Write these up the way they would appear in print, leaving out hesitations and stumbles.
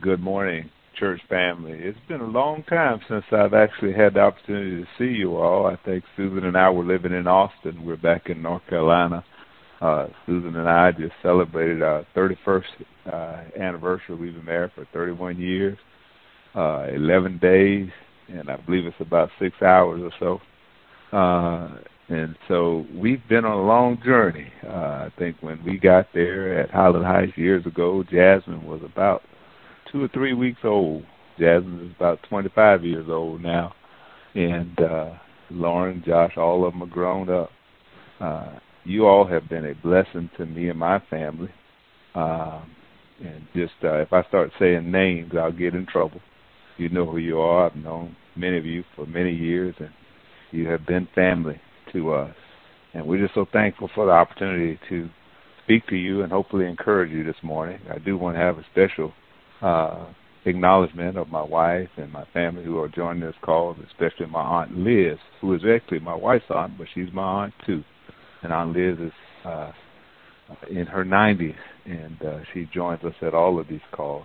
Good morning, church family. It's been a long time since I've actually had the opportunity to see you all. I think Susan and I were living in Austin. We're back in North Carolina. Susan and I just celebrated our 31st anniversary. We've been married for 31 years, 11 days, and I believe it's about 6 hours or so. And so we've been on a long journey. I think when we got there at Highland Heights years ago, Jasmine was about 2 or 3 weeks old. Jasmine is about 25 years old now. And Lauren, Josh, all of them are grown up. You all have been a blessing to me and my family. And just if I start saying names, I'll get in trouble. You know who you are. I've known many of you for many years, and you have been family to us. And we're just so thankful for the opportunity to speak to you and hopefully encourage you this morning. I do want to have a special acknowledgement of my wife and my family who are joining this call, especially my Aunt Liz, who is actually my wife's aunt, but she's my aunt too. And Aunt Liz is in her 90s, and she joins us at all of these calls.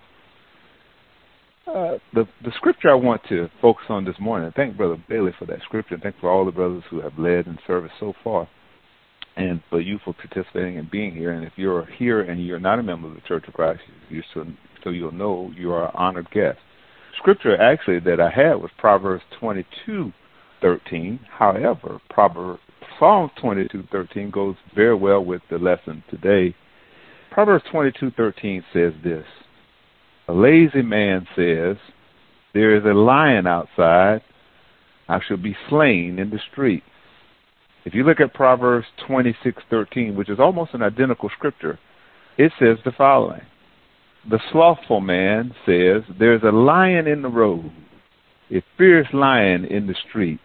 The scripture I want to focus on this morning, thank Brother Bailey for that scripture, and thank for all the brothers who have led in service so far, and for you for participating and being here. And if you're here and you're not a member of the Church of Christ, so you'll know you are an honored guest. Scripture actually that I had was Proverbs 22:13. However, Psalm 22:13 goes very well with the lesson today. Proverbs 22:13 says this: a lazy man says, there is a lion outside, I shall be slain in the street. If you look at Proverbs 26:13, which is almost an identical scripture, it says the following: the slothful man says, there's a lion in the road, a fierce lion in the street.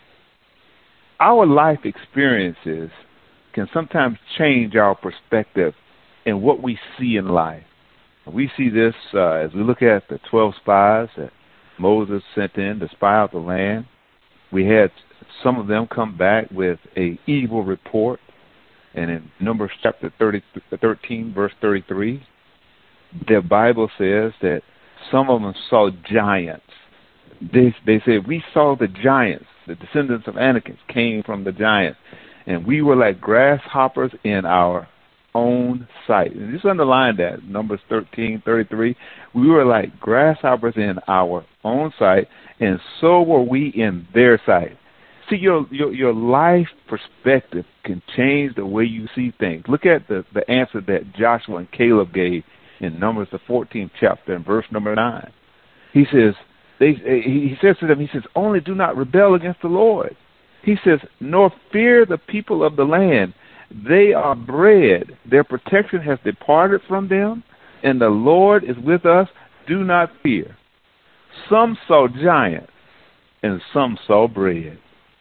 Our life experiences can sometimes change our perspective in what we see in life. We see this as we look at the 12 spies that Moses sent in to spy out the land. We had some of them come back with an evil report. And in Numbers chapter 13, verse 33, the Bible says that some of them saw giants. They said, we saw the giants. The descendants of Anakim came from the giants. And we were like grasshoppers in our own sight. And just underline that, Numbers 13:33. We were like grasshoppers in our own sight, and so were we in their sight. See, your life perspective can change the way you see things. Look at the answer that Joshua and Caleb gave in Numbers the 14th chapter and verse number 9. He says, he says to them, he says, only do not rebel against the Lord. He says, nor fear the people of the land. They are bred. Their protection has departed from them, and the Lord is with us. Do not fear. Some saw giants, and some saw bread.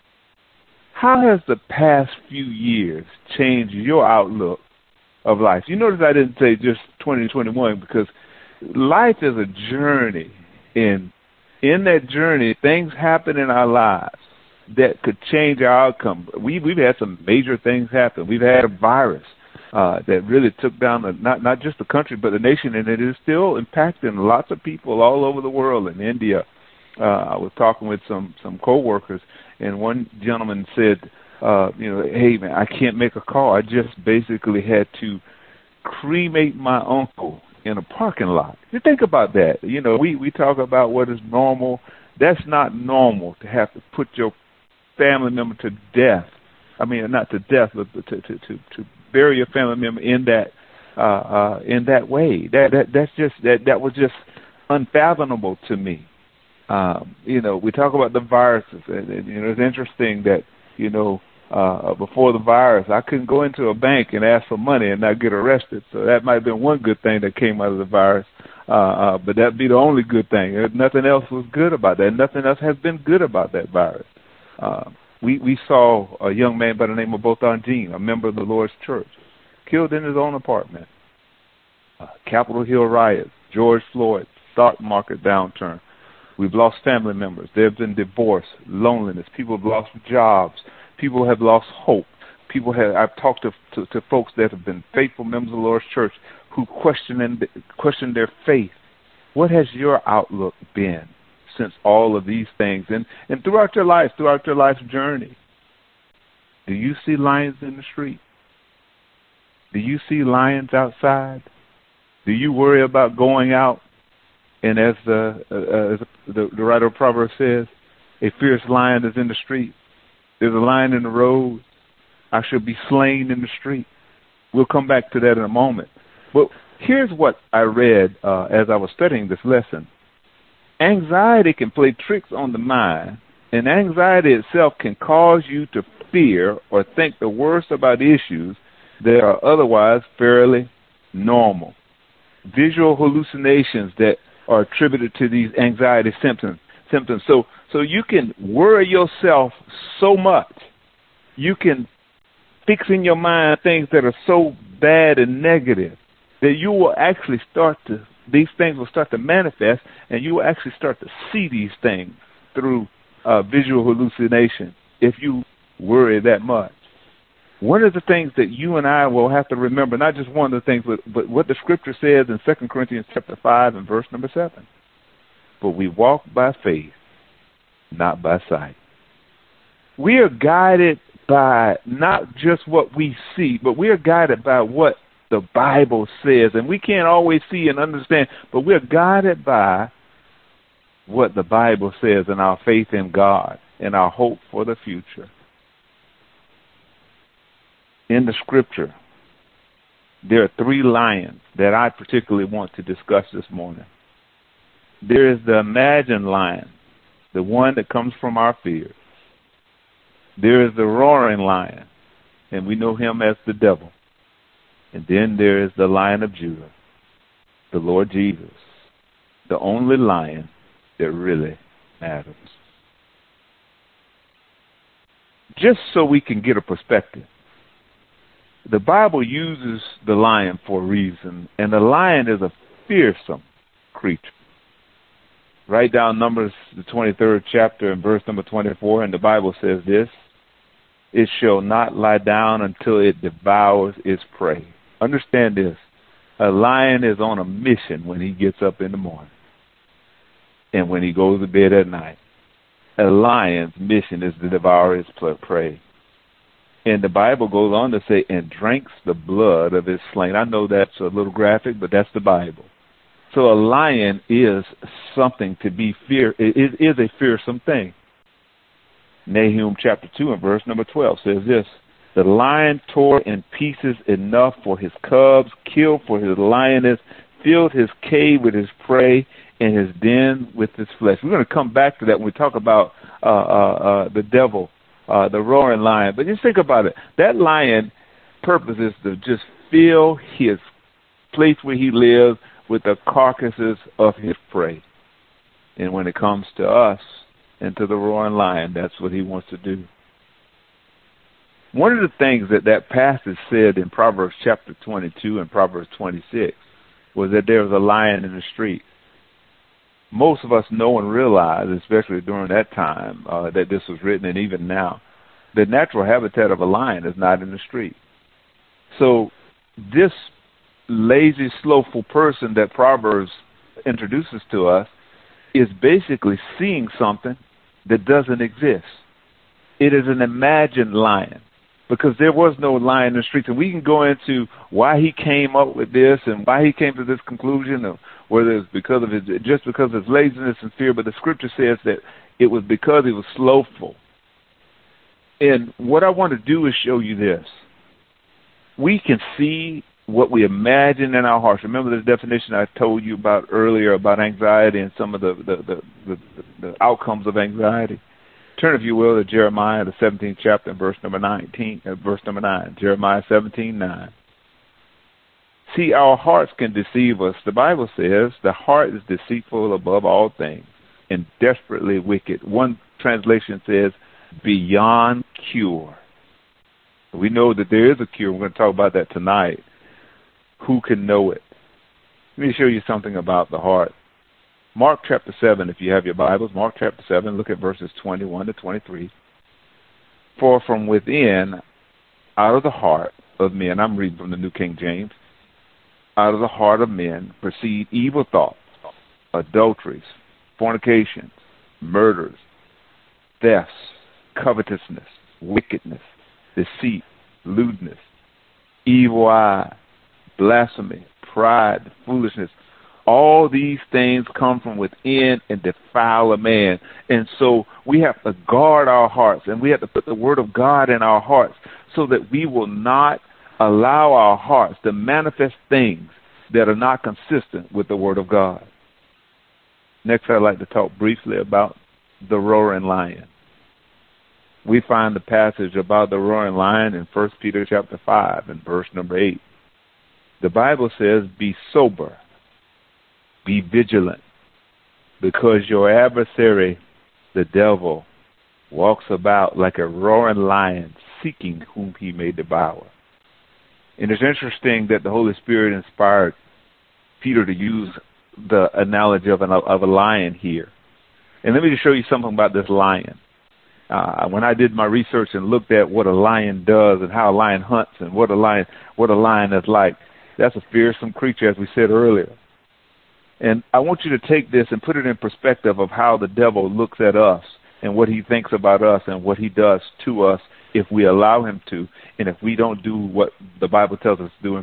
How has the past few years changed your outlook of life? You notice I didn't say just 2021 because life is a journey. In that journey, things happen in our lives that could change our outcome. We've had some major things happen. We've had a virus that really took down not just the country but the nation, and it is still impacting lots of people all over the world. In India, I was talking with some co-workers, and one gentleman said, hey man, I can't make a call. I just basically had to cremate my uncle in a parking lot. You think about that. We talk about what is normal. That's not normal to have to put your family member to death. I mean, not to death, but to bury your family member in that way. That was just unfathomable to me. We talk about the viruses, and it's interesting that before the virus, I couldn't go into a bank and ask for money and not get arrested. So that might have been one good thing that came out of the virus. But that'd be the only good thing. Nothing else was good about that. Nothing else has been good about that virus. We saw a young man by the name of Botham Jean, a member of the Lord's Church, killed in his own apartment. Capitol Hill riots, George Floyd, stock market downturn. We've lost family members. There have been divorce, loneliness. People have lost jobs. People have lost hope. I've talked to folks that have been faithful members of the Lord's Church who question their faith. What has your outlook been since all of these things? And throughout your life's journey, do you see lions in the street? Do you see lions outside? Do you worry about going out? And as the writer of Proverbs says, a fierce lion is in the street. There's a lion in the road. I shall be slain in the street. We'll come back to that in a moment. But here's what I read as I was studying this lesson. Anxiety can play tricks on the mind, and anxiety itself can cause you to fear or think the worst about issues that are otherwise fairly normal. Visual hallucinations that are attributed to these anxiety symptoms. So you can worry yourself so much. You can fix in your mind things that are so bad and negative that you will actually these things will start to manifest, and you will actually start to see these things through visual hallucination if you worry that much. One of the things that you and I will have to remember, not just one of the things, but what the Scripture says in 2 Corinthians chapter 5 and verse number 7. But we walk by faith, not by sight. We are guided by not just what we see, but we are guided by what the Bible says. And we can't always see and understand, but we're guided by what the Bible says and our faith in God and our hope for the future. In the Scripture, there are 3 lions that I particularly want to discuss this morning. There is the imagined lion, the one that comes from our fears. There is the roaring lion, and we know him as the devil. And then there is the Lion of Judah, the Lord Jesus, the only lion that really matters. Just so we can get a perspective, the Bible uses the lion for a reason, and the lion is a fearsome creature. Write down Numbers, the 23rd chapter, and verse number 24, and the Bible says this: it shall not lie down until it devours its prey. Understand this. A lion is on a mission when he gets up in the morning and when he goes to bed at night. A lion's mission is to devour his prey. And the Bible goes on to say, and drinks the blood of his slain. I know that's a little graphic, but that's the Bible. So a lion is something to be feared. It is a fearsome thing. Nahum chapter 2 and verse number 12 says this: the lion tore in pieces enough for his cubs, killed for his lioness, filled his cave with his prey, and his den with his flesh. We're going to come back to that when we talk about the devil, the roaring lion. But just think about it. That lion purpose is to just fill his place where he lives with the carcasses of his prey. And when it comes to us and to the roaring lion, that's what he wants to do. One of the things that passage said in Proverbs chapter 22 and Proverbs 26 was that there was a lion in the street. Most of us know and realize, especially during that time that this was written, and even now, the natural habitat of a lion is not in the street. So this lazy, slothful person that Proverbs introduces to us is basically seeing something that doesn't exist. It is an imagined lion, because there was no lion in the streets. And we can go into why he came up with this and why he came to this conclusion, or whether it's because of just because of his laziness and fear, but the Scripture says that it was because he was slothful. And what I want to do is show you this. We can see what we imagine in our hearts. Remember the definition I told you about earlier about anxiety and some of the outcomes of anxiety? Turn, if you will, to Jeremiah, the 17th chapter, verse number 9. Jeremiah 17:9. See, our hearts can deceive us. The Bible says the heart is deceitful above all things and desperately wicked. One translation says beyond cure. We know that there is a cure. We're going to talk about that tonight. Who can know it? Let me show you something about the heart. Mark chapter 7, if you have your Bibles, Mark chapter 7, look at verses 21 to 23. For from within, out of the heart of men, I'm reading from the New King James, out of the heart of men proceed evil thoughts, adulteries, fornications, murders, thefts, covetousness, wickedness, deceit, lewdness, evil eye, blasphemy, pride, foolishness. All these things come from within and defile a man. And so we have to guard our hearts, and we have to put the word of God in our hearts so that we will not allow our hearts to manifest things that are not consistent with the word of God. Next, I'd like to talk briefly about the roaring lion. We find the passage about the roaring lion in 1 Peter chapter 5 and verse number 8. The Bible says, be sober, be vigilant, because your adversary, the devil, walks about like a roaring lion, seeking whom he may devour. And it's interesting that the Holy Spirit inspired Peter to use the analogy of a lion here. And let me just show you something about this lion. When I did my research and looked at what a lion does and how a lion hunts and what a lion is like, that's a fearsome creature, as we said earlier. And I want you to take this and put it in perspective of how the devil looks at us and what he thinks about us and what he does to us if we allow him to, and if we don't do what the Bible tells us to do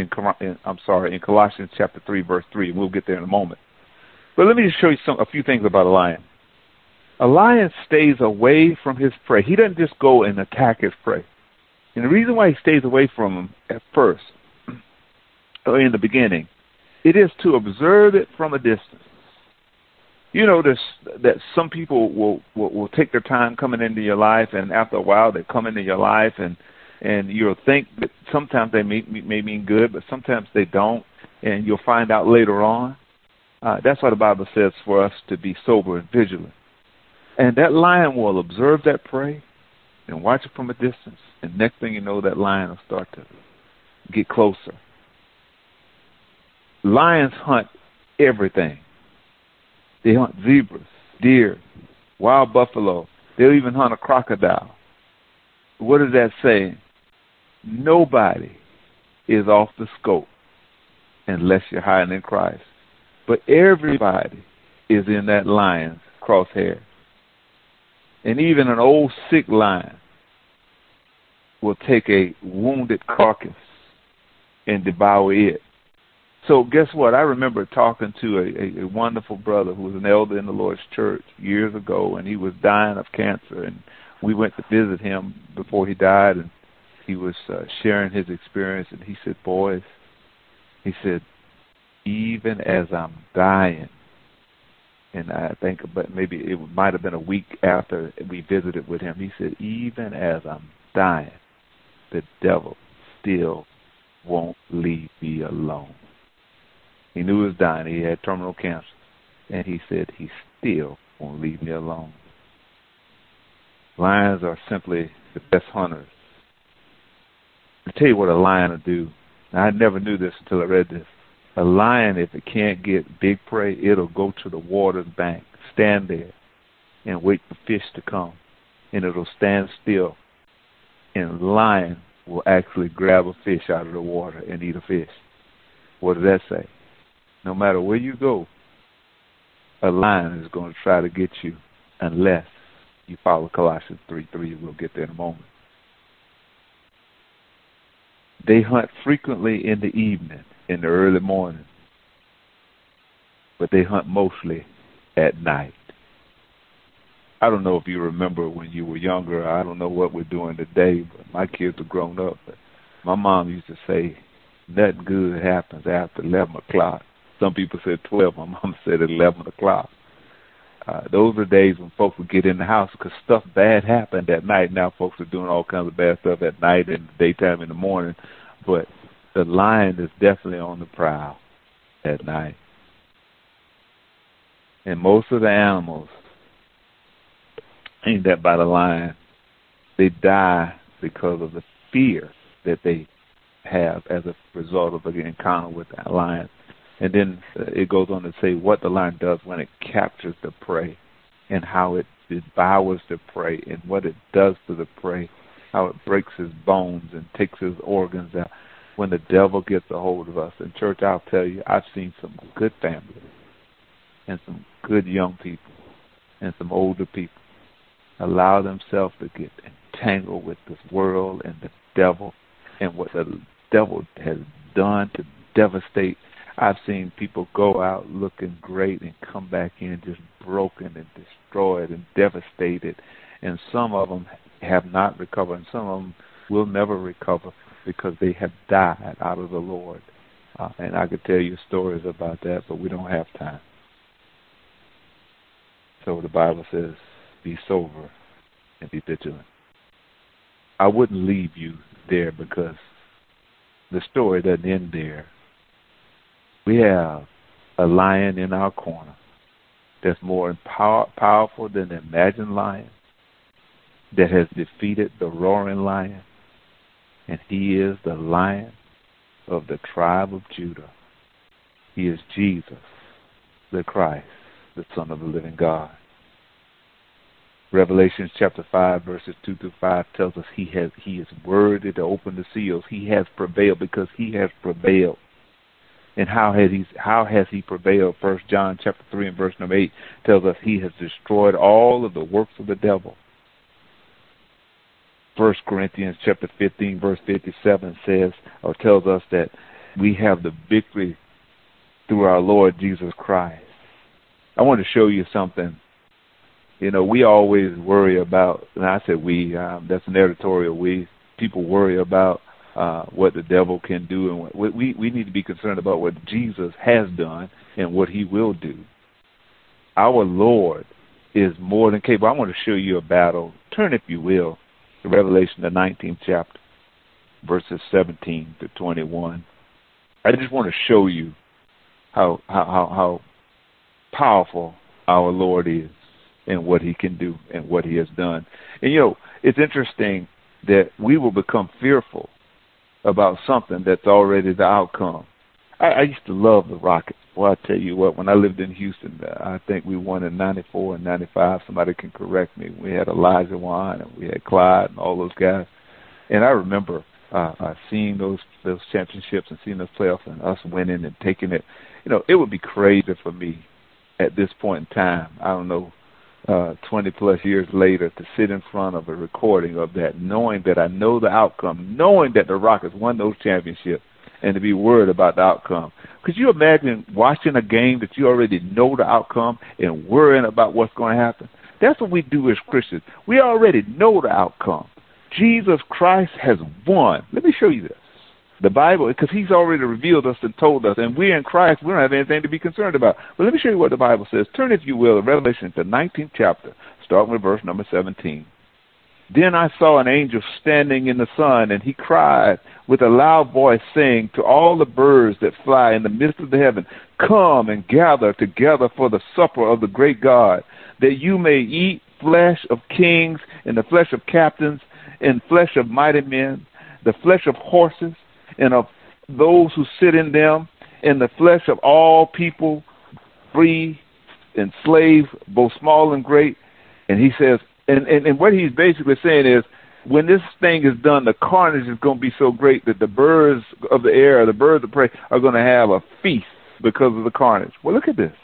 in Colossians chapter 3, verse 3. We'll get there in a moment. But let me just show you a few things about a lion. A lion stays away from his prey. He doesn't just go and attack his prey. And the reason why he stays away from him at first, or in the beginning, it is to observe it from a distance. You notice that some people will take their time coming into your life, and after a while they come into your life, and you'll think that sometimes they may mean good, but sometimes they don't, and you'll find out later on. That's why the Bible says for us to be sober and vigilant. And that lion will observe that prey and watch it from a distance, and next thing you know, that lion will start to get closer. Lions hunt everything. They hunt zebras, deer, wild buffalo. They'll even hunt a crocodile. What does that say? Nobody is off the scope unless you're hiding in Christ. But everybody is in that lion's crosshair. And even an old sick lion will take a wounded carcass and devour it. So guess what? I remember talking to a wonderful brother who was an elder in the Lord's church years ago, and he was dying of cancer. And we went to visit him before he died, and he was sharing his experience. And he said, boys, he said, even as I'm dying, and I think but maybe it might have been a week after we visited with him, he said, even as I'm dying, the devil still won't leave me alone. He knew he was dying. He had terminal cancer. And he said, he still won't leave me alone. Lions are simply the best hunters. I'll tell you what a lion will do. Now, I never knew this until I read this. A lion, if it can't get big prey, it'll go to the water's bank, stand there, and wait for fish to come. And it'll stand still. And a lion will actually grab a fish out of the water and eat a fish. What does that say? No matter where you go, a lion is going to try to get you unless you follow Colossians 3:3. We'll get there in a moment. They hunt frequently in the evening, in the early morning, but they hunt mostly at night. I don't know if you remember when you were younger. I don't know what we're doing today, but my kids are grown up. But my mom used to say, nothing good happens after 11 o'clock. Some people said 12. My mom said 11 o'clock. Those are days when folks would get in the house because stuff bad happened at night. Now folks are doing all kinds of bad stuff at night and daytime in the morning. But the lion is definitely on the prowl at night. And most of the animals aimed at by the lion, they die because of the fear that they have as a result of an encounter with that lion. And then it goes on to say what the lion does when it captures the prey and how it devours the prey and what it does to the prey, how it breaks his bones and takes his organs out when the devil gets a hold of us. In church, I'll tell you, I've seen some good families and some good young people and some older people allow themselves to get entangled with this world and the devil and what the devil has done to devastate. I've seen people go out looking great and come back in just broken and destroyed and devastated, and some of them have not recovered, and some of them will never recover because they have died out of the Lord. And I could tell you stories about that, but we don't have time. So the Bible says, be sober and be vigilant. I wouldn't leave you there because the story doesn't end there. We have a lion in our corner that's more powerful than the imagined lion, that has defeated the roaring lion, and he is the Lion of the tribe of Judah. He is Jesus, the Christ, the Son of the living God. Revelation chapter 5, verses 2 through 5 tells us he is worthy to open the seals. He has prevailed because he has prevailed. And how has he prevailed? 1 John chapter 3 and verse number 8 tells us he has destroyed all of the works of the devil. 1 Corinthians chapter 15 verse 57 says or tells us that we have the victory through our Lord Jesus Christ. I want to show you something. You know, we always worry about, and I said we, that's an editorial we, people worry about what the devil can do, and what we need to be concerned about what Jesus has done and what he will do. Our Lord is more than capable. I want to show you a battle. Turn, if you will, to Revelation, the 19th chapter, verses 17 to 21. I just want to show you how powerful our Lord is and what he can do and what he has done. And, you know, it's interesting that we will become fearful about something that's already the outcome. I used to love the Rockets. Well, I tell you what, when I lived in Houston, I think we won in 94 and 95. Somebody can correct me. We had Elijah Wan and we had Clyde and all those guys. And I remember seeing those championships and seeing those playoffs and us winning and taking it. You know, it would be crazy for me at this point in time, I don't know, 20 plus years later, to sit in front of a recording of that, knowing that I know the outcome, knowing that the Rockets won those championships, and to be worried about the outcome. Could you imagine watching a game that you already know the outcome and worrying about what's going to happen? That's what we do as Christians. We already know the outcome. Jesus Christ has won. Let me show you this. The Bible, because he's already revealed us and told us, and we're in Christ, we don't have anything to be concerned about. But let me show you what the Bible says. Turn, if you will, to Revelation, the 19th chapter, starting with verse number 17. Then I saw an angel standing in the sun, and he cried with a loud voice, saying to all the birds that fly in the midst of the heaven, come and gather together for the supper of the great God, that you may eat flesh of kings, and the flesh of captains, and flesh of mighty men, the flesh of horses, and of those who sit in them, and the flesh of all people, free and slave, both small and great. And he says, and what he's basically saying is, when this thing is done, the carnage is going to be so great that the birds of the air, the birds of prey, are going to have a feast because of the carnage. Well, look at this.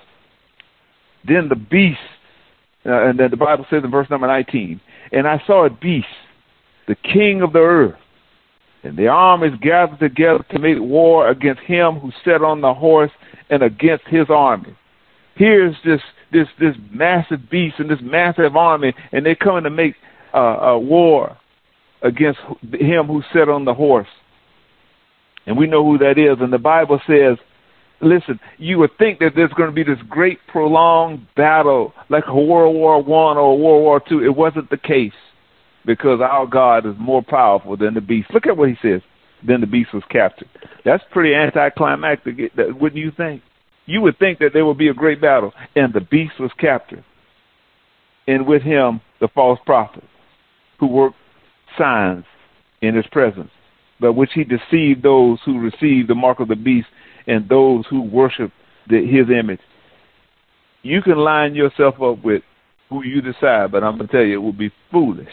Then the beast, and then the Bible says in verse number 19, and I saw a beast, the king of the earth, and the armies gathered together to make war against him who sat on the horse and against his army. Here's this massive beast and this massive army, and they're coming to make a war against him who sat on the horse. And we know who that is. And the Bible says, listen, you would think that there's going to be this great prolonged battle like a World War I or World War II. It wasn't the case, because our God is more powerful than the beast. Look at what he says. Then the beast was captured. That's pretty anticlimactic, wouldn't you think? You would think that there would be a great battle, and the beast was captured. And with him, the false prophet, who worked signs in his presence, but which he deceived those who received the mark of the beast and those who worship his image. You can line yourself up with who you decide, but I'm going to tell you, it would be foolish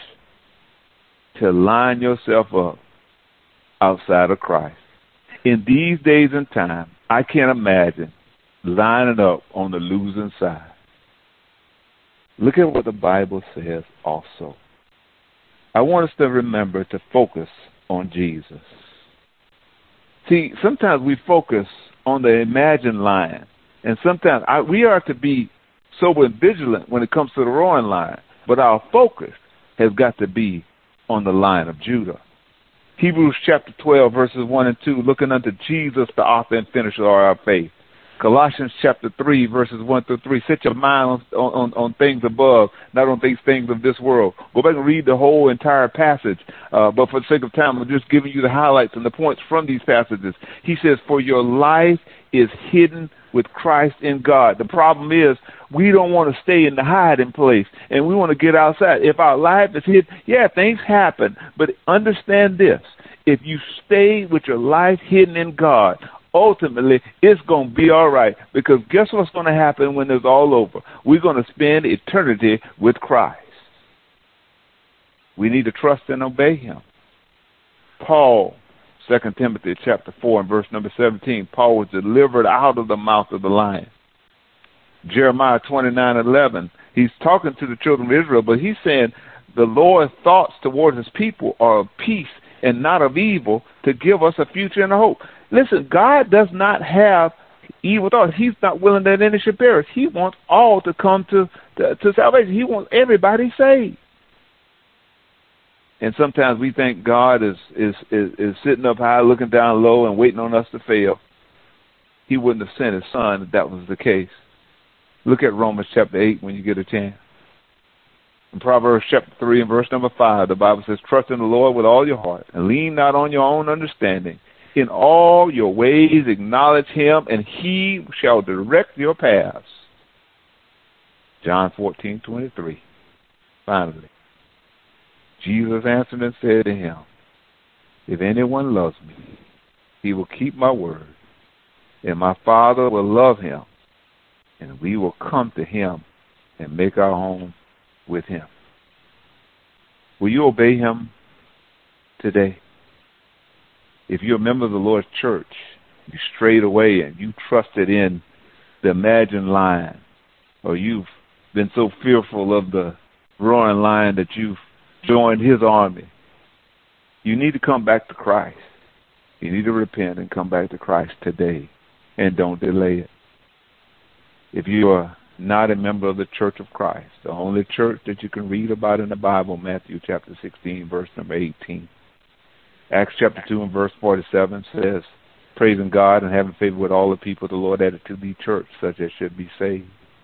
to line yourself up outside of Christ. In these days and time, I can't imagine lining up on the losing side. Look at what the Bible says also. I want us to remember to focus on Jesus. See, sometimes we focus on the imagined lion, and sometimes we are to be sober and vigilant when it comes to the roaring lion, but our focus has got to be on the Lion of Judah. Hebrews chapter 12, verses 1 and 2, looking unto Jesus, the author and finisher of our faith. Colossians chapter 3, verses 1 through 3, set your mind on things above, not on these things of this world. Go back and read the whole entire passage, but for the sake of time, I'm just giving you the highlights and the points from these passages. He says, for your life is hidden with Christ in God. The problem is we don't want to stay in the hiding place, and we want to get outside. If our life is hidden, yeah, things happen, but understand this. If you stay with your life hidden in God, ultimately, it's going to be all right, because guess what's going to happen when it's all over? We're going to spend eternity with Christ. We need to trust and obey him. Paul, 2 Timothy chapter 4 and verse number 17, Paul was delivered out of the mouth of the lion. Jeremiah 29:11, he's talking to the children of Israel, but he's saying the Lord's thoughts towards his people are of peace and not of evil, to give us a future and a hope. Listen, God does not have evil thoughts. He's not willing that any should perish. He wants all to come to salvation. He wants everybody saved. And sometimes we think God is sitting up high, looking down low, and waiting on us to fail. He wouldn't have sent his son if that was the case. Look at Romans chapter 8 when you get a chance. In Proverbs chapter 3 and verse number 5, the Bible says, trust in the Lord with all your heart, and lean not on your own understanding. In all your ways acknowledge him, and he shall direct your paths. John 14:23. Finally, Jesus answered and said to him, if anyone loves me, he will keep my word, and my Father will love him, and we will come to him and make our home with him. Will you obey him today? If you're a member of the Lord's church, you strayed away and you trusted in the imagined lion, or you've been so fearful of the roaring lion that you've joined his army, you need to come back to Christ. You need to repent and come back to Christ today, and don't delay it. If you are not a member of the Church of Christ, the only church that you can read about in the Bible, Matthew chapter 16, verse number 18. Acts chapter 2 and verse 47 says, praising God and having favor with all the people, the Lord added to the church such as should be saved.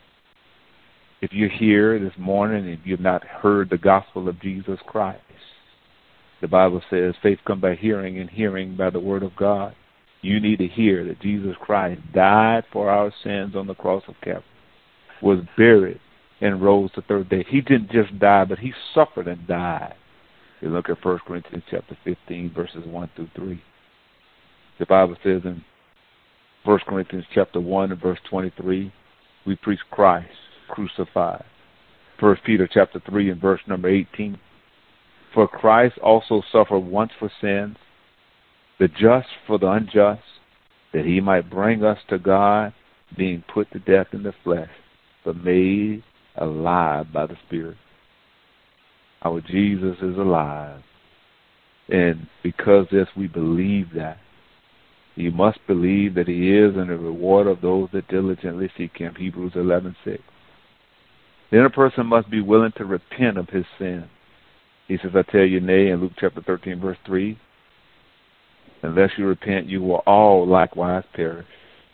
If you're here this morning and you've not heard the gospel of Jesus Christ, the Bible says faith comes by hearing, and hearing by the word of God. You need to hear that Jesus Christ died for our sins on the cross of Calvary, was buried, and rose the third day. He didn't just die, but he suffered and died. You look at 1 Corinthians chapter 15, verses 1 through 3. The Bible says in 1 Corinthians chapter 1 and verse 23, we preach Christ crucified. 1 Peter chapter 3 and verse number 18, for Christ also suffered once for sins, the just for the unjust, that he might bring us to God, being put to death in the flesh, but made alive by the Spirit. Our Jesus is alive. And because this, we believe that. You must believe that he is, and the reward of those that diligently seek him. Hebrews 11:6. Then a person must be willing to repent of his sin. He says, I tell you, nay, in Luke chapter 13, verse 3, unless you repent, you will all likewise perish.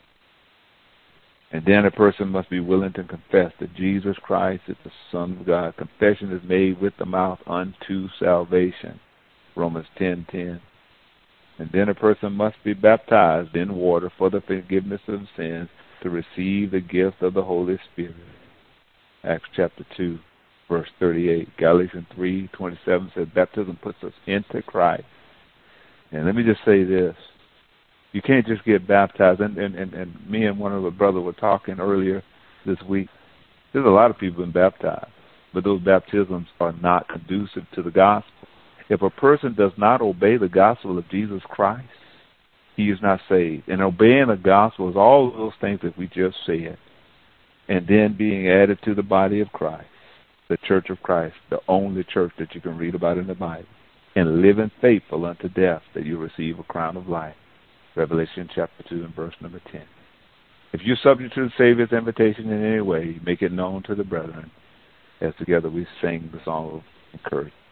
And then a person must be willing to confess that Jesus Christ is the Son of God. Confession is made with the mouth unto salvation. Romans 10:10. And then a person must be baptized in water for the forgiveness of sins to receive the gift of the Holy Spirit. Acts chapter 2, verse 38. Galatians 3:27 says baptism puts us into Christ. And let me just say this. You can't just get baptized. And me and one of the brothers were talking earlier this week. There's a lot of people been baptized, but those baptisms are not conducive to the gospel. If a person does not obey the gospel of Jesus Christ, he is not saved. And obeying the gospel is all of those things that we just said. And then being added to the body of Christ, the church of Christ, the only church that you can read about in the Bible, and living faithful unto death, that you receive a crown of life. Revelation chapter 2 and verse number 10. If you're subject to the Savior's invitation in any way, make it known to the brethren, as together we sing the song of encouragement.